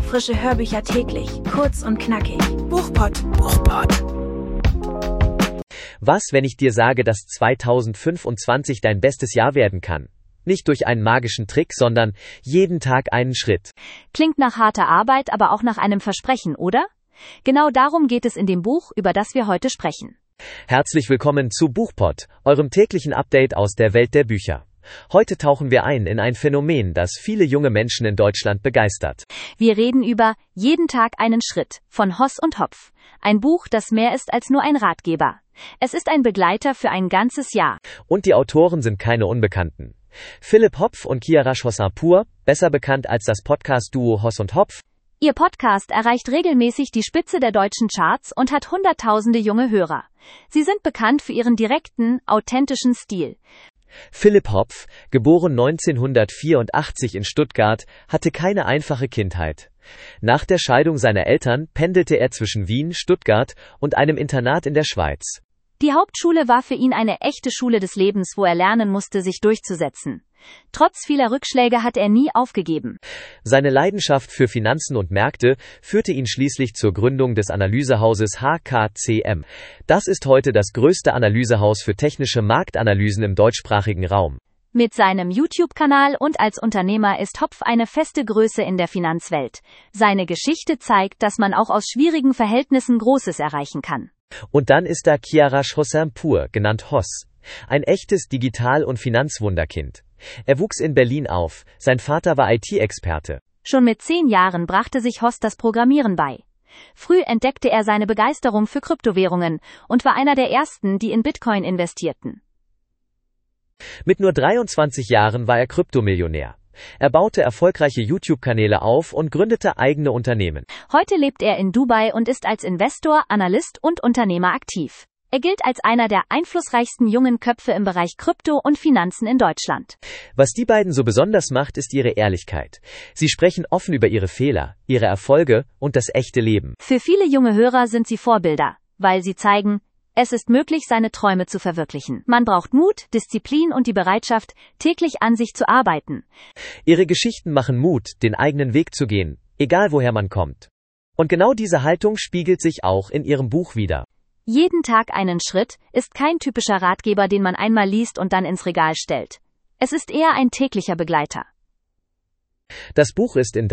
Frische Hörbücher täglich, kurz und knackig. Buchpott. Was, wenn ich dir sage, dass 2025 dein bestes Jahr werden kann? Nicht durch einen magischen Trick, sondern jeden Tag einen Schritt. Klingt nach harter Arbeit, aber auch nach einem Versprechen, oder? Genau darum geht es in dem Buch, über das wir heute sprechen. Herzlich willkommen zu Buchpott, eurem täglichen Update aus der Welt der Bücher. Heute tauchen wir ein in ein Phänomen, das viele junge Menschen in Deutschland begeistert. Wir reden über Jeden Tag einen Schritt von Hoss und Hopf. Ein Buch, das mehr ist als nur ein Ratgeber. Es ist ein Begleiter für ein ganzes Jahr. Und die Autoren sind keine Unbekannten. Philipp Hopf und Kiara Chossainpour, besser bekannt als das Podcast-Duo Hoss und Hopf. Ihr Podcast erreicht regelmäßig die Spitze der deutschen Charts und hat hunderttausende junge Hörer. Sie sind bekannt für ihren direkten, authentischen Stil. Philipp Hopf, geboren 1984 in Stuttgart, hatte keine einfache Kindheit. Nach der Scheidung seiner Eltern pendelte er zwischen Wien, Stuttgart und einem Internat in der Schweiz. Die Hauptschule war für ihn eine echte Schule des Lebens, wo er lernen musste, sich durchzusetzen. Trotz vieler Rückschläge hat er nie aufgegeben. Seine Leidenschaft für Finanzen und Märkte führte ihn schließlich zur Gründung des Analysehauses HKCM. Das ist heute das größte Analysehaus für technische Marktanalysen im deutschsprachigen Raum. Mit seinem YouTube-Kanal und als Unternehmer ist Hopf eine feste Größe in der Finanzwelt. Seine Geschichte zeigt, dass man auch aus schwierigen Verhältnissen Großes erreichen kann. Und dann ist da Kiara Chossainpour, genannt Hoss. Ein echtes Digital- und Finanzwunderkind. Er wuchs in Berlin auf, sein Vater war IT-Experte. Schon mit 10 Jahren brachte sich Hoss das Programmieren bei. Früh entdeckte er seine Begeisterung für Kryptowährungen und war einer der ersten, die in Bitcoin investierten. Mit nur 23 Jahren war er Kryptomillionär. Er baute erfolgreiche YouTube-Kanäle auf und gründete eigene Unternehmen. Heute lebt er in Dubai und ist als Investor, Analyst und Unternehmer aktiv. Er gilt als einer der einflussreichsten jungen Köpfe im Bereich Krypto und Finanzen in Deutschland. Was die beiden so besonders macht, ist ihre Ehrlichkeit. Sie sprechen offen über ihre Fehler, ihre Erfolge und das echte Leben. Für viele junge Hörer sind sie Vorbilder, weil sie zeigen, es ist möglich, seine Träume zu verwirklichen. Man braucht Mut, Disziplin und die Bereitschaft, täglich an sich zu arbeiten. Ihre Geschichten machen Mut, den eigenen Weg zu gehen, egal woher man kommt. Und genau diese Haltung spiegelt sich auch in ihrem Buch wider. Jeden Tag einen Schritt ist kein typischer Ratgeber, den man einmal liest und dann ins Regal stellt. Es ist eher ein täglicher Begleiter. Das Buch ist in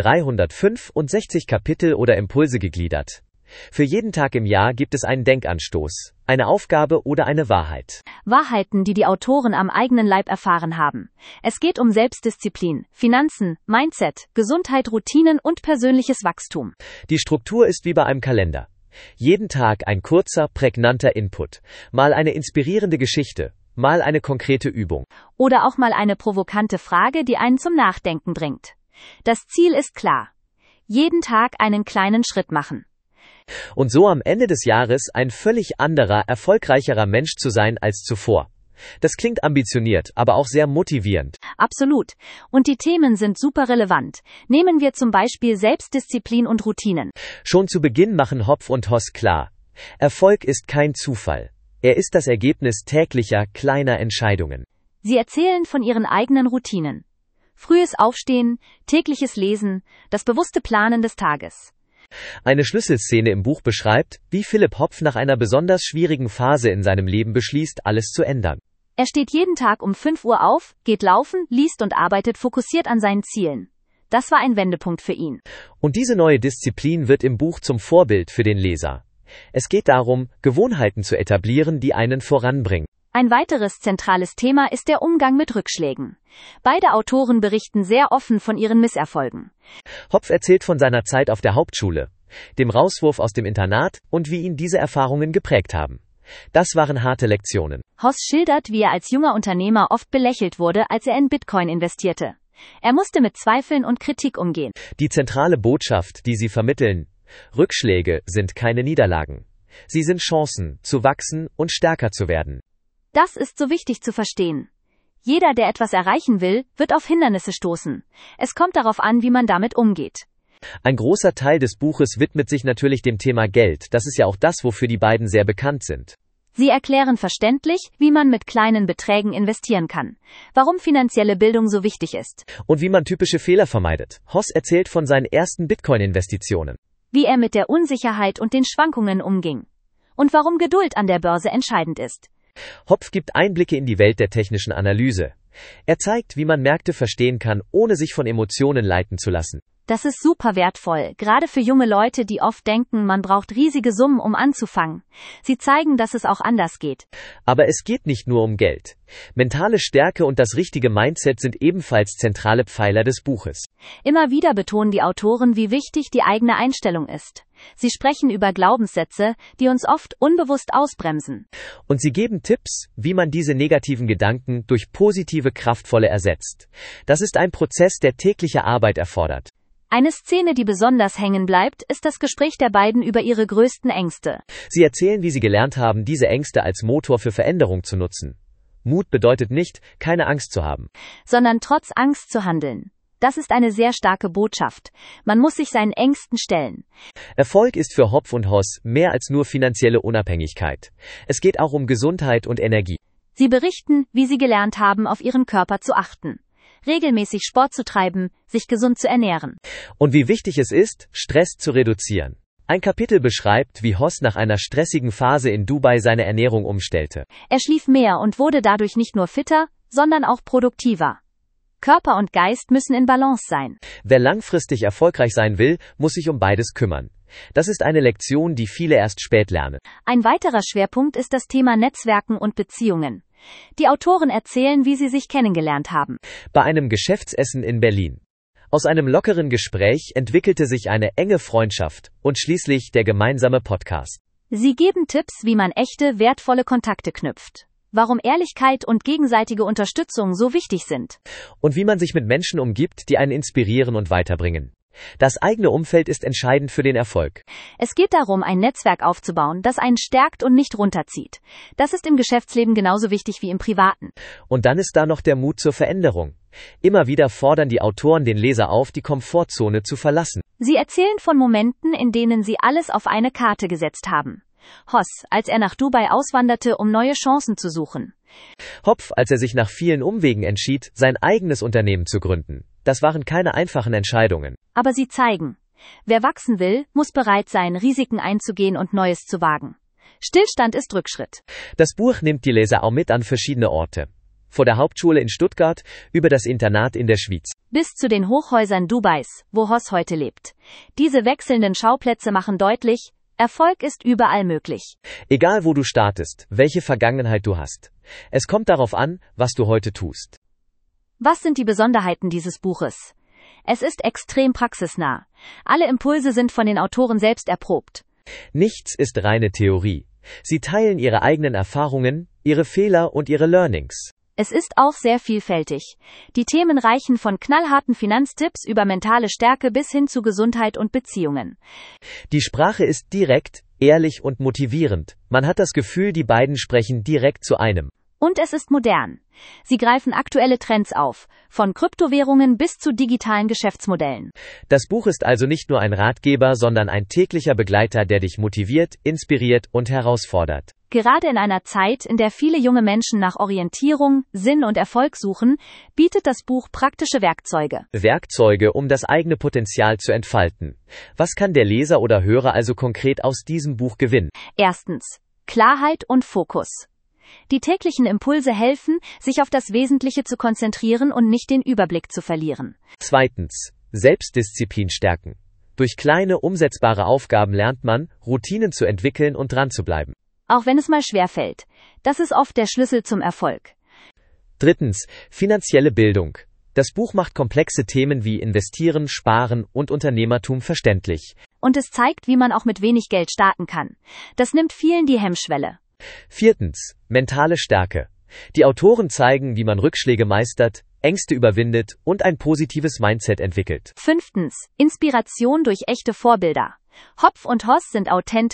365 Kapitel oder Impulse gegliedert. Für jeden Tag im Jahr gibt es einen Denkanstoß, eine Aufgabe oder eine Wahrheit. Wahrheiten, die die Autoren am eigenen Leib erfahren haben. Es geht um Selbstdisziplin, Finanzen, Mindset, Gesundheit, Routinen und persönliches Wachstum. Die Struktur ist wie bei einem Kalender. Jeden Tag ein kurzer, prägnanter Input. Mal eine inspirierende Geschichte, mal eine konkrete Übung. Oder auch mal eine provokante Frage, die einen zum Nachdenken bringt. Das Ziel ist klar. Jeden Tag einen kleinen Schritt machen. Und so am Ende des Jahres ein völlig anderer, erfolgreicherer Mensch zu sein als zuvor. Das klingt ambitioniert, aber auch sehr motivierend. Absolut. Und die Themen sind super relevant. Nehmen wir zum Beispiel Selbstdisziplin und Routinen. Schon zu Beginn machen Hopf und Hoss klar: Erfolg ist kein Zufall. Er ist das Ergebnis täglicher, kleiner Entscheidungen. Sie erzählen von ihren eigenen Routinen. Frühes Aufstehen, tägliches Lesen, das bewusste Planen des Tages. Eine Schlüsselszene im Buch beschreibt, wie Philipp Hopf nach einer besonders schwierigen Phase in seinem Leben beschließt, alles zu ändern. Er steht jeden Tag um 5 Uhr auf, geht laufen, liest und arbeitet fokussiert an seinen Zielen. Das war ein Wendepunkt für ihn. Und diese neue Disziplin wird im Buch zum Vorbild für den Leser. Es geht darum, Gewohnheiten zu etablieren, die einen voranbringen. Ein weiteres zentrales Thema ist der Umgang mit Rückschlägen. Beide Autoren berichten sehr offen von ihren Misserfolgen. Hopf erzählt von seiner Zeit auf der Hauptschule, dem Rauswurf aus dem Internat und wie ihn diese Erfahrungen geprägt haben. Das waren harte Lektionen. Hoss schildert, wie er als junger Unternehmer oft belächelt wurde, als er in Bitcoin investierte. Er musste mit Zweifeln und Kritik umgehen. Die zentrale Botschaft, die sie vermitteln: Rückschläge sind keine Niederlagen. Sie sind Chancen, zu wachsen und stärker zu werden. Das ist so wichtig zu verstehen. Jeder, der etwas erreichen will, wird auf Hindernisse stoßen. Es kommt darauf an, wie man damit umgeht. Ein großer Teil des Buches widmet sich natürlich dem Thema Geld. Das ist ja auch das, wofür die beiden sehr bekannt sind. Sie erklären verständlich, wie man mit kleinen Beträgen investieren kann, warum finanzielle Bildung so wichtig ist und wie man typische Fehler vermeidet. Hoss erzählt von seinen ersten Bitcoin-Investitionen, wie er mit der Unsicherheit und den Schwankungen umging und warum Geduld an der Börse entscheidend ist. Hopf gibt Einblicke in die Welt der technischen Analyse. Er zeigt, wie man Märkte verstehen kann, ohne sich von Emotionen leiten zu lassen. Das ist super wertvoll, gerade für junge Leute, die oft denken, man braucht riesige Summen, um anzufangen. Sie zeigen, dass es auch anders geht. Aber es geht nicht nur um Geld. Mentale Stärke und das richtige Mindset sind ebenfalls zentrale Pfeiler des Buches. Immer wieder betonen die Autoren, wie wichtig die eigene Einstellung ist. Sie sprechen über Glaubenssätze, die uns oft unbewusst ausbremsen. Und sie geben Tipps, wie man diese negativen Gedanken durch positive, kraftvolle ersetzt. Das ist ein Prozess, der tägliche Arbeit erfordert. Eine Szene, die besonders hängen bleibt, ist das Gespräch der beiden über ihre größten Ängste. Sie erzählen, wie sie gelernt haben, diese Ängste als Motor für Veränderung zu nutzen. Mut bedeutet nicht, keine Angst zu haben, sondern trotz Angst zu handeln. Das ist eine sehr starke Botschaft. Man muss sich seinen Ängsten stellen. Erfolg ist für Hopf und Hoss mehr als nur finanzielle Unabhängigkeit. Es geht auch um Gesundheit und Energie. Sie berichten, wie sie gelernt haben, auf ihren Körper zu achten, regelmäßig Sport zu treiben, sich gesund zu ernähren. Und wie wichtig es ist, Stress zu reduzieren. Ein Kapitel beschreibt, wie Hoss nach einer stressigen Phase in Dubai seine Ernährung umstellte. Er schlief mehr und wurde dadurch nicht nur fitter, sondern auch produktiver. Körper und Geist müssen in Balance sein. Wer langfristig erfolgreich sein will, muss sich um beides kümmern. Das ist eine Lektion, die viele erst spät lernen. Ein weiterer Schwerpunkt ist das Thema Netzwerken und Beziehungen. Die Autoren erzählen, wie sie sich kennengelernt haben. Bei einem Geschäftsessen in Berlin. Aus einem lockeren Gespräch entwickelte sich eine enge Freundschaft und schließlich der gemeinsame Podcast. Sie geben Tipps, wie man echte, wertvolle Kontakte knüpft. Warum Ehrlichkeit und gegenseitige Unterstützung so wichtig sind. Und wie man sich mit Menschen umgibt, die einen inspirieren und weiterbringen. Das eigene Umfeld ist entscheidend für den Erfolg. Es geht darum, ein Netzwerk aufzubauen, das einen stärkt und nicht runterzieht. Das ist im Geschäftsleben genauso wichtig wie im Privaten. Und dann ist da noch der Mut zur Veränderung. Immer wieder fordern die Autoren den Leser auf, die Komfortzone zu verlassen. Sie erzählen von Momenten, in denen sie alles auf eine Karte gesetzt haben. Hoss, als er nach Dubai auswanderte, um neue Chancen zu suchen. Hopf, als er sich nach vielen Umwegen entschied, sein eigenes Unternehmen zu gründen. Das waren keine einfachen Entscheidungen. Aber sie zeigen, wer wachsen will, muss bereit sein, Risiken einzugehen und Neues zu wagen. Stillstand ist Rückschritt. Das Buch nimmt die Leser auch mit an verschiedene Orte. Vor der Hauptschule in Stuttgart, über das Internat in der Schweiz. Bis zu den Hochhäusern Dubais, wo Hoss heute lebt. Diese wechselnden Schauplätze machen deutlich, Erfolg ist überall möglich. Egal wo du startest, welche Vergangenheit du hast. Es kommt darauf an, was du heute tust. Was sind die Besonderheiten dieses Buches? Es ist extrem praxisnah. Alle Impulse sind von den Autoren selbst erprobt. Nichts ist reine Theorie. Sie teilen ihre eigenen Erfahrungen, ihre Fehler und ihre Learnings. Es ist auch sehr vielfältig. Die Themen reichen von knallharten Finanztipps über mentale Stärke bis hin zu Gesundheit und Beziehungen. Die Sprache ist direkt, ehrlich und motivierend. Man hat das Gefühl, die beiden sprechen direkt zu einem. Und es ist modern. Sie greifen aktuelle Trends auf, von Kryptowährungen bis zu digitalen Geschäftsmodellen. Das Buch ist also nicht nur ein Ratgeber, sondern ein täglicher Begleiter, der dich motiviert, inspiriert und herausfordert. Gerade in einer Zeit, in der viele junge Menschen nach Orientierung, Sinn und Erfolg suchen, bietet das Buch praktische Werkzeuge. Werkzeuge, um das eigene Potenzial zu entfalten. Was kann der Leser oder Hörer also konkret aus diesem Buch gewinnen? Erstens, Klarheit und Fokus. Die täglichen Impulse helfen, sich auf das Wesentliche zu konzentrieren und nicht den Überblick zu verlieren. Zweitens, Selbstdisziplin stärken. Durch kleine, umsetzbare Aufgaben lernt man, Routinen zu entwickeln und dran zu bleiben. Auch wenn es mal schwerfällt. Das ist oft der Schlüssel zum Erfolg. Drittens, finanzielle Bildung. Das Buch macht komplexe Themen wie Investieren, Sparen und Unternehmertum verständlich. Und es zeigt, wie man auch mit wenig Geld starten kann. Das nimmt vielen die Hemmschwelle. Viertens, mentale Stärke. Die Autoren zeigen, wie man Rückschläge meistert, Ängste überwindet und ein positives Mindset entwickelt. Fünftens, Inspiration durch echte Vorbilder. Hopf und Hoss sind authentisch,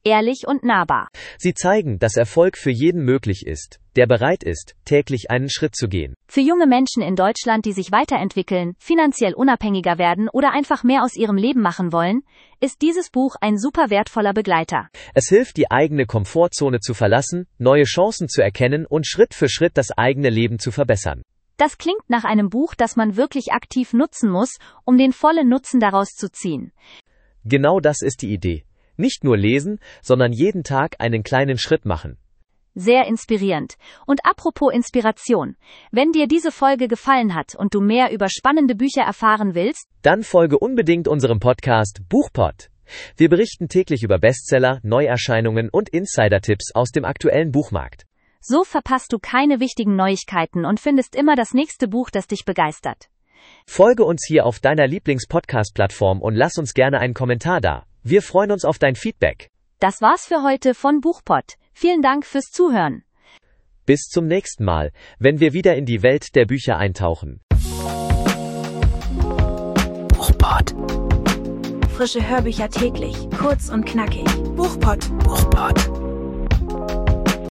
ehrlich und nahbar. Sie zeigen, dass Erfolg für jeden möglich ist, der bereit ist, täglich einen Schritt zu gehen. Für junge Menschen in Deutschland, die sich weiterentwickeln, finanziell unabhängiger werden oder einfach mehr aus ihrem Leben machen wollen, ist dieses Buch ein super wertvoller Begleiter. Es hilft, die eigene Komfortzone zu verlassen, neue Chancen zu erkennen und Schritt für Schritt das eigene Leben zu verbessern. Das klingt nach einem Buch, das man wirklich aktiv nutzen muss, um den vollen Nutzen daraus zu ziehen. Genau das ist die Idee. Nicht nur lesen, sondern jeden Tag einen kleinen Schritt machen. Sehr inspirierend. Und apropos Inspiration, wenn dir diese Folge gefallen hat und du mehr über spannende Bücher erfahren willst, dann folge unbedingt unserem Podcast Buchpod. Wir berichten täglich über Bestseller, Neuerscheinungen und Insider-Tipps aus dem aktuellen Buchmarkt. So verpasst du keine wichtigen Neuigkeiten und findest immer das nächste Buch, das dich begeistert. Folge uns hier auf deiner Lieblings-Podcast-Plattform und lass uns gerne einen Kommentar da. Wir freuen uns auf dein Feedback. Das war's für heute von Buchpod. Vielen Dank fürs Zuhören. Bis zum nächsten Mal, wenn wir wieder in die Welt der Bücher eintauchen. Buchpod. Frische Hörbücher täglich, kurz und knackig. Buchpod.